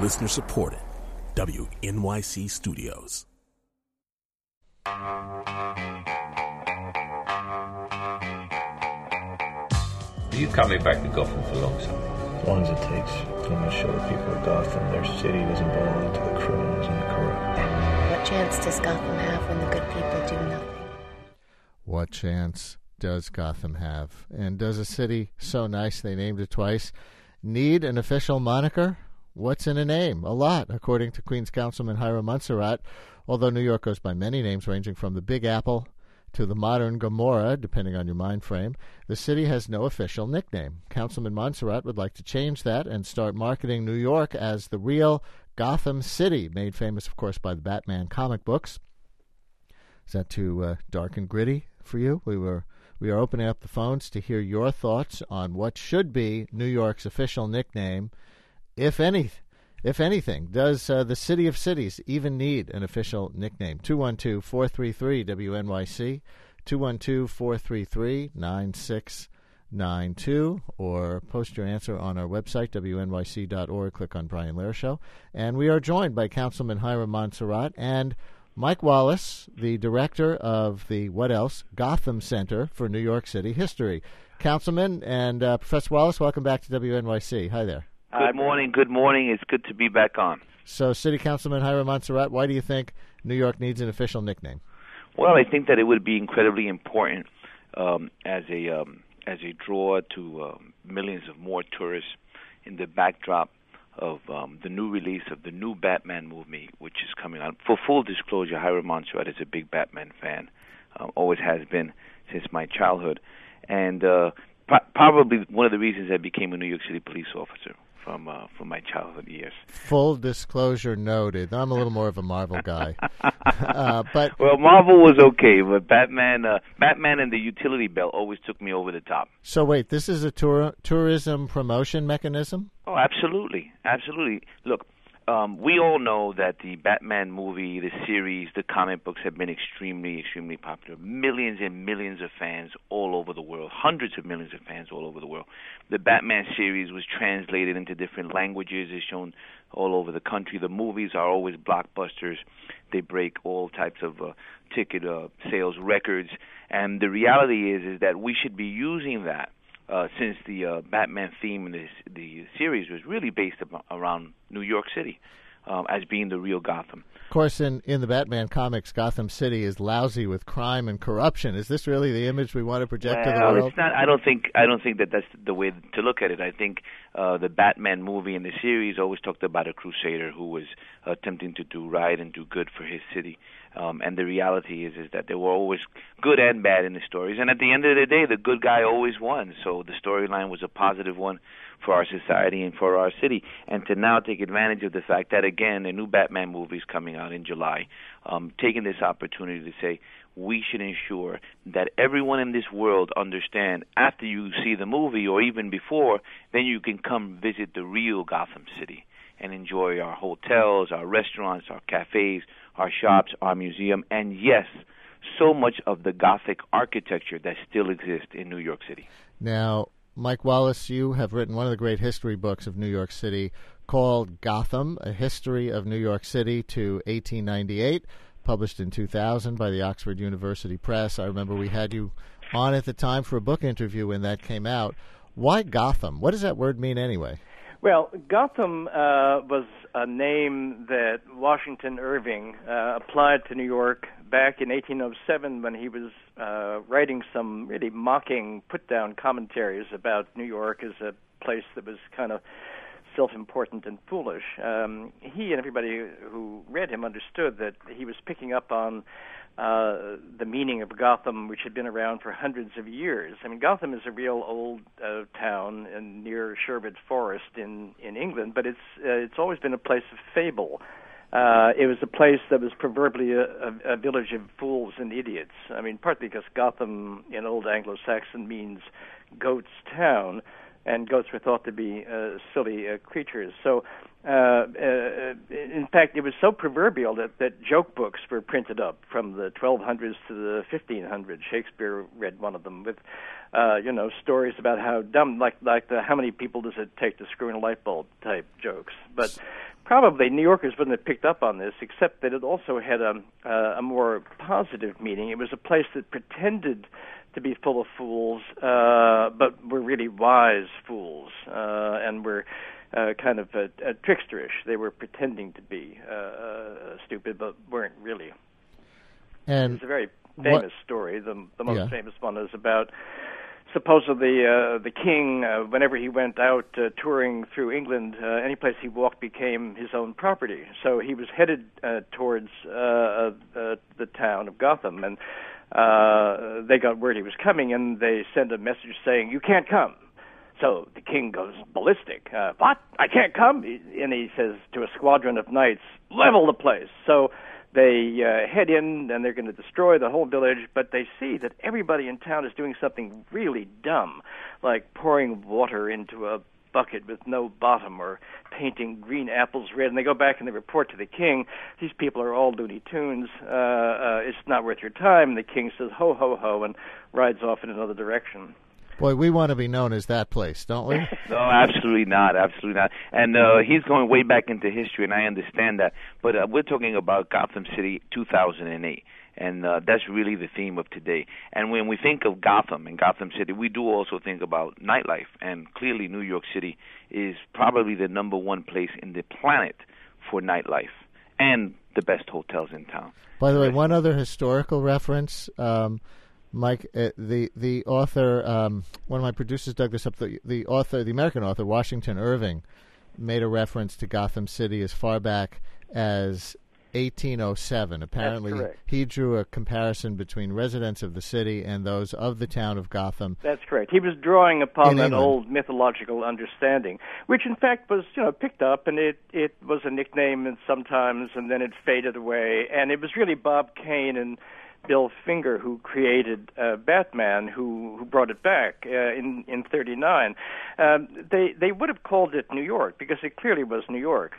Listener supported. WNYC Studios. Are you coming back to Gotham for long, son? As long as it takes. I'm going to show the people of Gotham their city doesn't belong to the criminals and the corrupt. What chance does Gotham have when the good people do nothing? What chance does Gotham have? And does a city so nice they named it twice need an official moniker? What's in a name? A lot, according to Queens Councilman Hiram Montserrat, although New York goes by many names ranging from the Big Apple to the modern Gomorrah, depending on your mind frame. The city has no official nickname. Councilman Montserrat would like to change that and start marketing New York as the real Gotham City, made famous, of course, by the Batman comic books. Is that too dark and gritty for you? We are opening up the phones to hear your thoughts on what should be New York's official nickname, if anything. Does the City of Cities even need an official nickname? 212-433-WNYC, 212-433-9692, or post your answer on our website, WNYC.org. Click on Brian Lehrer Show. And we are joined by Councilman Hiram Montserrat and Mike Wallace, the director of the, Gotham Center for New York City History. Councilman and Professor Wallace, welcome back to WNYC. Hi there. Good morning. It's good to be back on. So, City Councilman Hiram Montserrat, why do you think New York needs an official nickname? Well, I think that it would be incredibly important as a draw to millions of more tourists in the backdrop of the new release of the new Batman movie, which is coming out. For full disclosure, Hiram Montserrat is a big Batman fan, always has been since my childhood, and probably one of the reasons I became a New York City police officer from my childhood years. Full disclosure noted. I'm a little more of a Marvel guy. But well, Marvel was okay, but Batman and the utility belt always took me over the top. So wait, this is a tourism promotion mechanism? Oh, absolutely. Look, we all know that the Batman movie, the series, the comic books have been extremely, extremely popular. Millions and millions of fans all over the world, hundreds of millions of fans all over the world. The Batman series was translated into different languages, is shown all over the country. The movies are always blockbusters. They break all types of ticket sales records. And the reality is that we should be using that. Since the Batman theme in the series was really based around New York City as being the real Gotham. Of course, in the Batman comics, Gotham City is lousy with crime and corruption. Is this really the image we want to project to the world? It's not. I don't think that that's the way to look at it. I think the Batman movie and the series always talked about a crusader who was attempting to do right and do good for his city. And the reality is that there were always good and bad in the stories. And at the end of the day, the good guy always won. So the storyline was a positive one for our society and for our city. And to now take advantage of the fact that, again, a new Batman movie is coming out in July, taking this opportunity to say we should ensure that everyone in this world understand after you see the movie or even before, then you can come visit the real Gotham City and enjoy our hotels, our restaurants, our cafes, our shops, our museum, and yes, so much of the Gothic architecture that still exists in New York City. Now, Mike Wallace, you have written one of the great history books of New York City called Gotham, A History of New York City to 1898, published in 2000 by the Oxford University Press. I remember we had you on at the time for a book interview when that came out. Why Gotham? What does that word mean anyway? Well, Gotham was a name that Washington Irving applied to New York back in 1807 when he was writing some really mocking put-down commentaries about New York as a place that was kind of self-important and foolish. He and everybody who read him understood that he was picking up on the meaning of Gotham, which had been around for hundreds of years. I mean, Gotham is a real old town near Sherwood Forest in England, but it's always been a place of fable. It was a place that was proverbially a village of fools and idiots. I mean, partly because Gotham in Old Anglo-Saxon means goat's town, and goats were thought to be silly creatures. So, in fact, it was so proverbial that joke books were printed up from the 1200s to the 1500s. Shakespeare read one of them with, stories about how dumb, like the how many people does it take to screw in a light bulb type jokes. But probably New Yorkers wouldn't have picked up on this, except that it also had a more positive meaning. It was a place that pretended to be full of fools, but were really wise fools, and were kind of tricksterish. They were pretending to be stupid, but weren't really. And it's a very famous story. The most famous one is about supposedly the king, whenever he went out touring through England, any place he walked became his own property. So he was headed towards the town of Gotham, and they got word he was coming, and they sent a message saying, "You can't come." So the king goes ballistic. What? I can't come? And he says to a squadron of knights, "Level the place." So they head in, and they're going to destroy the whole village, but they see that everybody in town is doing something really dumb, like pouring water into a bucket with no bottom or painting green apples red. And they go back and they report to the king, "These people are all Looney Tunes. It's not worth your time." And the king says, "Ho, ho, ho," and rides off in another direction. Boy, we want to be known as that place, don't we? No, absolutely not. Absolutely not. And he's going way back into history, and I understand that. But we're talking about Gotham City 2008, and that's really the theme of today. And when we think of Gotham and Gotham City, we do also think about nightlife. And clearly New York City is probably the number one place in the planet for nightlife and the best hotels in town. By the way, one other historical reference, Mike, the author, one of my producers dug this up. The author, the American author, Washington Irving, made a reference to Gotham City as far back as 1807. Apparently, he drew a comparison between residents of the city and those of the town of Gotham. That's correct. He was drawing upon that old mythological understanding, which in fact was, picked up, and it was a nickname sometimes, and then it faded away. And it was really Bob Kane and Bill Finger, who created Batman, who brought it back in 1939. They would have called it New York because it clearly was New York,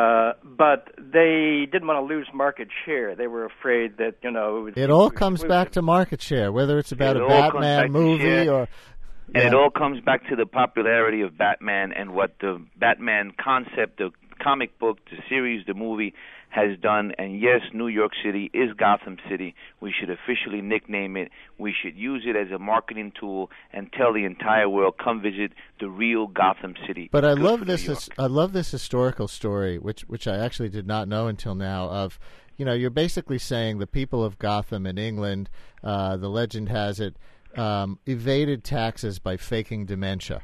but they didn't want to lose market share. They were afraid that it all comes back to market share, whether it's about a Batman movie or. And it all comes back to the popularity of Batman and what the Batman concept, the comic book, the series, the movie has done. And yes, New York City is Gotham City. We should officially nickname it. We should use it as a marketing tool and tell the entire world, come visit the real Gotham City. But I love this. I love this historical story, which I actually did not know until now. Of you're basically saying the people of Gotham in England, the legend has it, evaded taxes by faking dementia.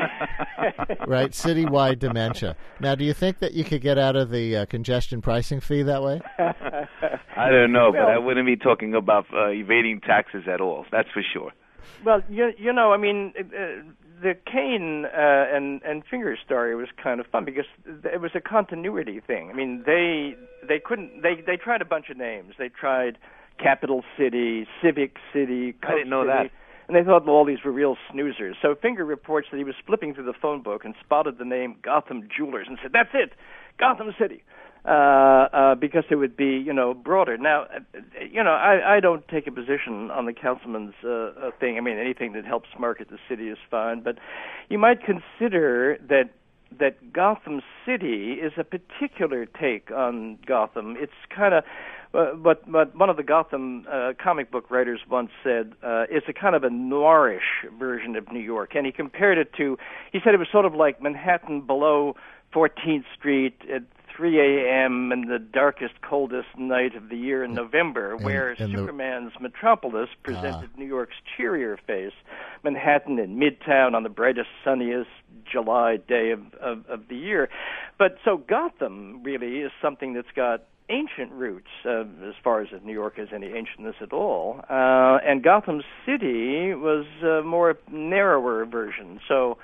Right? Citywide dementia. Now, do you think that you could get out of the congestion pricing fee that way? I don't know, but I wouldn't be talking about evading taxes at all. That's for sure. Well, the Kane and Finger story was kind of fun because it was a continuity thing. I mean, they tried a bunch of names. They tried Capital City, Civic City, Coast I didn't know City, that. and they thought all these were real snoozers. So Finger reports that he was flipping through the phone book and spotted the name Gotham Jewelers and said, "That's it, Gotham City," because it would be, broader. Now, I don't take a position on the councilman's thing. I mean, anything that helps market the city is fine, but you might consider that Gotham City is a particular take on Gotham. It's kind of what one of the Gotham comic book writers once said, it's a kind of a noirish version of New York. And he compared it to, he said it was sort of like Manhattan below 14th Street at 3 a.m. in the darkest, coldest night of the year in November, where Superman's Metropolis presented New York's cheerier face, Manhattan in Midtown on the brightest, sunniest July day of the year. But so Gotham really is something that's got ancient roots, as far as New York has any ancientness at all. And Gotham City was a more narrower version. So,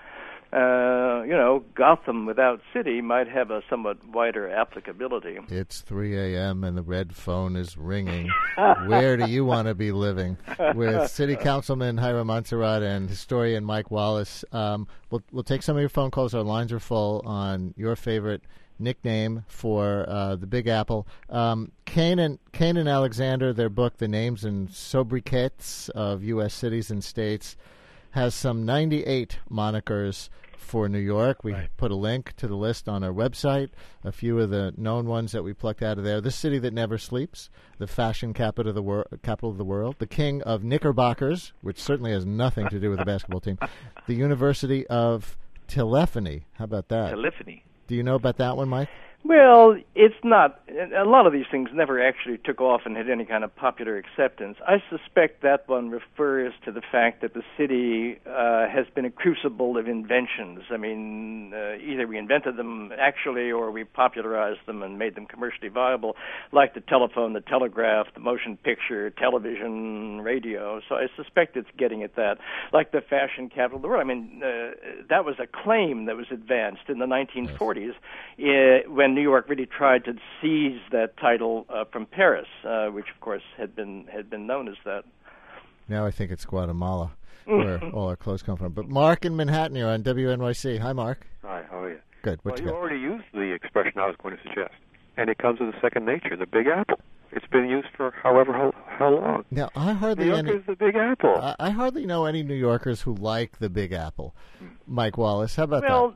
Gotham without city might have a somewhat wider applicability. It's 3 a.m. and the red phone is ringing. Where do you want to be living? With City Councilman Hiram Montserrat and historian Mike Wallace. We'll take some of your phone calls. Our lines are full on your favorite nickname for the Big Apple. Kane and Alexander, their book, The Names and Sobriquets of U.S. Cities and States, has some 98 monikers for New York. We put a link to the list on our website, a few of the known ones that we plucked out of there. The city that never sleeps, the fashion capital of the world, the king of knickerbockers, which certainly has nothing to do with the basketball team, the University of Telephony. How about that? Telephony. Do you know about that one, Mike? Well, it's not. A lot of these things never actually took off and had any kind of popular acceptance. I suspect that one refers to the fact that the city has been a crucible of inventions. I mean, either we invented them actually or we popularized them and made them commercially viable, like the telephone, the telegraph, the motion picture, television, radio. So I suspect it's getting at that. Like the fashion capital of the world. I mean, that was a claim that was advanced in the 1940s when New York really tried to seize that title from Paris, which of course had been known as that. Now I think it's Guatemala, where all our clothes come from. But Mark in Manhattan, you're on WNYC. Hi, Mark. Hi, how are you? Good. Well, you already used the expression I was going to suggest, and it comes with a second nature, the Big Apple. It's been used for how long. Now, I hardly New York is the Big Apple. I hardly know any New Yorkers who like the Big Apple. Mike Wallace, how about that? Well,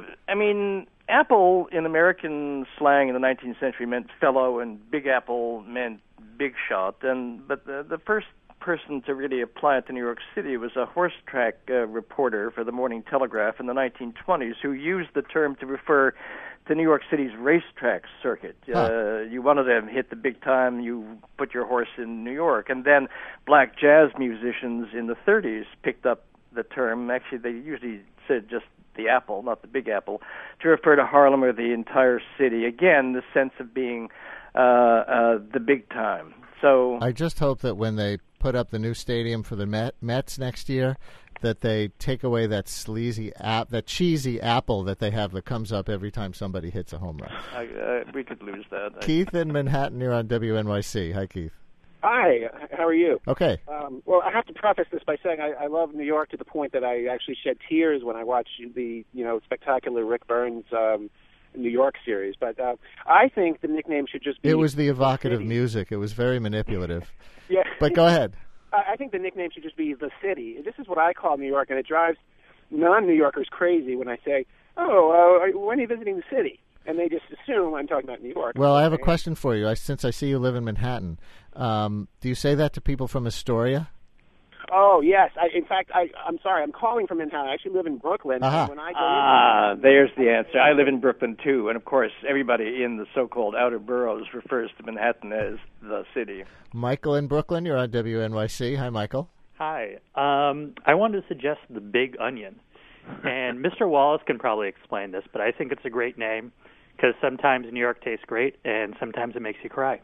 apple in American slang in the 19th century meant fellow, and Big Apple meant big shot. But the first person to really apply it to New York City was a horse track reporter for the Morning Telegraph in the 1920s who used the term to refer to New York City's racetrack circuit. You wanted to hit the big time, you put your horse in New York. And then black jazz musicians in the 30s picked up the term. Actually, they usually said just the apple, not the Big Apple, to refer to Harlem or the entire city. Again, the sense of being the big time. So I just hope that when they put up the new stadium for the Mets next year, that they take away that that cheesy apple that they have that comes up every time somebody hits a home run. We could lose that. Keith in Manhattan, you're on WNYC. Hi, Keith. Hi, how are you? Okay. Well, I have to preface this by saying I love New York to the point that I actually shed tears when I watched the spectacular Rick Burns New York series. But I think the nickname should just be... It was the evocative music. It was very manipulative. Yeah. But go ahead. I think the nickname should just be the city. This is what I call New York, and it drives non-New Yorkers crazy when I say, when are you visiting the city? And they just assume I'm talking about New York. Well, I have a question for you. Since I see you live in Manhattan, do you say that to people from Astoria? Oh, yes. In fact, I'm sorry. I'm calling from Manhattan. I actually live in Brooklyn. Uh-huh. When I go there's the answer. I live in Brooklyn, too. And, of course, everybody in the so-called outer boroughs refers to Manhattan as the city. Michael in Brooklyn, you're on WNYC. Hi, Michael. Hi. I wanted to suggest the Big Onion. And Mr. Wallace can probably explain this, but I think it's a great name because sometimes New York tastes great and sometimes it makes you cry.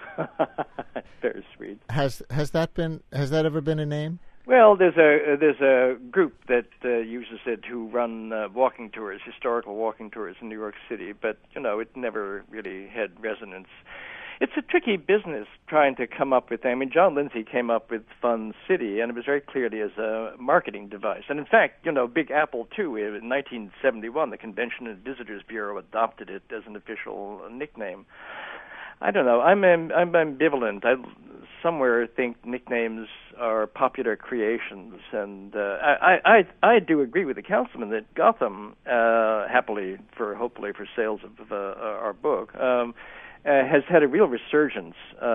Very sweet. Has that ever been a name? Well, there's a group that uses it who run walking tours, historical walking tours in New York City, but it never really had resonance. It's a tricky business trying to come up with. I mean, John Lindsay came up with Fun City, and it was very clearly as a marketing device. And in fact, Big Apple too. In 1971, the Convention and Visitors Bureau adopted it as an official nickname. I don't know. I'm ambivalent. I somewhere think nicknames are popular creations, and I do agree with the councilman that Gotham, hopefully for sales of our book, has had a real resurgence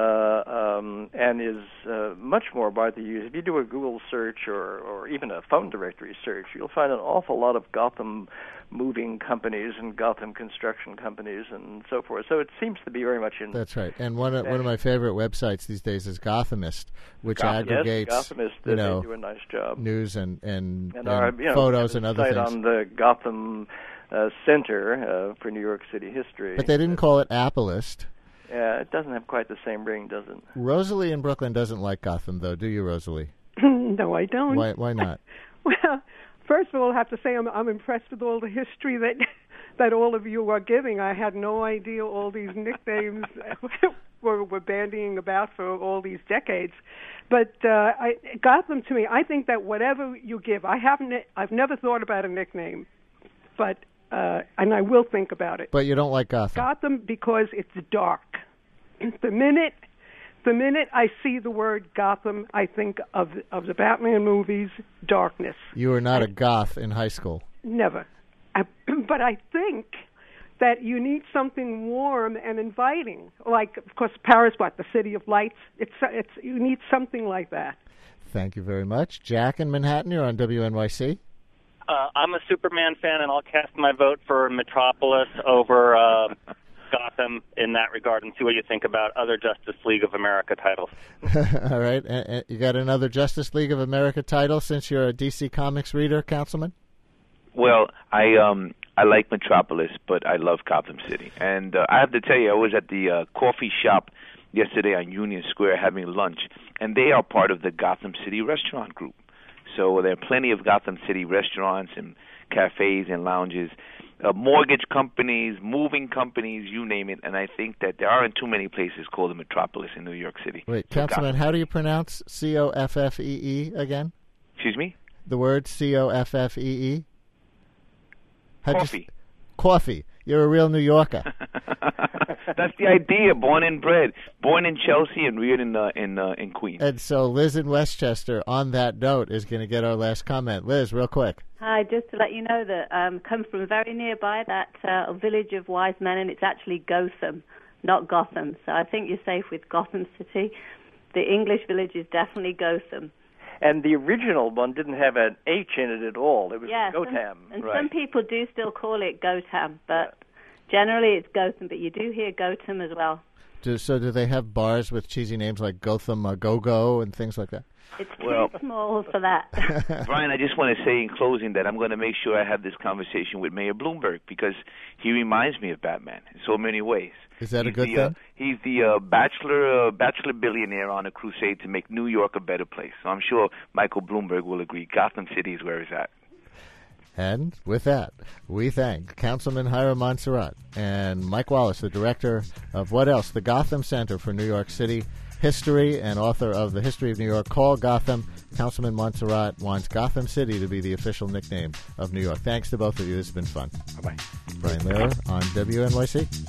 and is much more widely used. If you do a Google search or even a phone directory search, you'll find an awful lot of Gotham moving companies and Gotham construction companies and so forth. So it seems to be very much in... That's right. And one of my favorite websites these days is Gothamist, which aggregates Gothamist, they do a nice job. News and our, photos and other things. On the Gotham Center for New York City history. But they didn't call it Appleist. Yeah, it doesn't have quite the same ring, does it? Rosalie in Brooklyn doesn't like Gotham, though, do you, Rosalie? No, I don't. Why not? Well, first of all, I have to say I'm impressed with all the history that all of you are giving. I had no idea all these nicknames were bandying about for all these decades. But Gotham, to me, I think that whatever you give, I've never thought about a nickname, but and I will think about it. But you don't like Gotham? Gotham because it's dark. The minute The minute I see the word Gotham, I think of the Batman movies, darkness. You were not a goth in high school. Never. But I think that you need something warm and inviting. Like, of course, Paris, the city of lights? It's you need something like that. Thank you very much. Jack in Manhattan, you're on WNYC. I'm a Superman fan, and I'll cast my vote for Metropolis over Gotham in that regard, and see what you think about other Justice League of America titles. All right. And you got another Justice League of America title since you're a DC Comics reader, Councilman? Well, I like Metropolis, but I love Gotham City. And I have to tell you, I was at the coffee shop yesterday on Union Square having lunch, and they are part of the Gotham City Restaurant Group. So there are plenty of Gotham City restaurants and cafes and lounges, mortgage companies, moving companies, you name it. And I think that there aren't too many places called the Metropolis in New York City. Wait, Councilman, how do you pronounce Coffee again? Excuse me? The word Coffee? Coffee. Coffee. You're a real New Yorker. That's the idea. Born and bred. Born in Chelsea and reared in Queens. And so Liz in Westchester, on that note, is going to get our last comment. Liz, real quick. Hi, just to let you know that comes from very nearby, that village of wise men, and it's actually Gotham, not Gotham. So I think you're safe with Gotham City. The English village is definitely Gotham. And the original one didn't have an H in it at all. It was Gotham. And some people do still call it Gotham, but generally it's Gotham. But you do hear Gotham as well. So do they have bars with cheesy names like Gotham Go-Go and things like that? It's too small for that. Brian, I just want to say in closing that I'm going to make sure I have this conversation with Mayor Bloomberg because he reminds me of Batman in so many ways. Is that a good thing? He's the bachelor billionaire on a crusade to make New York a better place. So I'm sure Michael Bloomberg will agree. Gotham City is where he's at. And with that, we thank Councilman Hiram Montserrat and Mike Wallace, the director of what else? The Gotham Center for New York City History and author of The History of New York. Call Gotham. Councilman Montserrat wants Gotham City to be the official nickname of New York. Thanks to both of you. This has been fun. Bye-bye. Brian Lehrer on WNYC.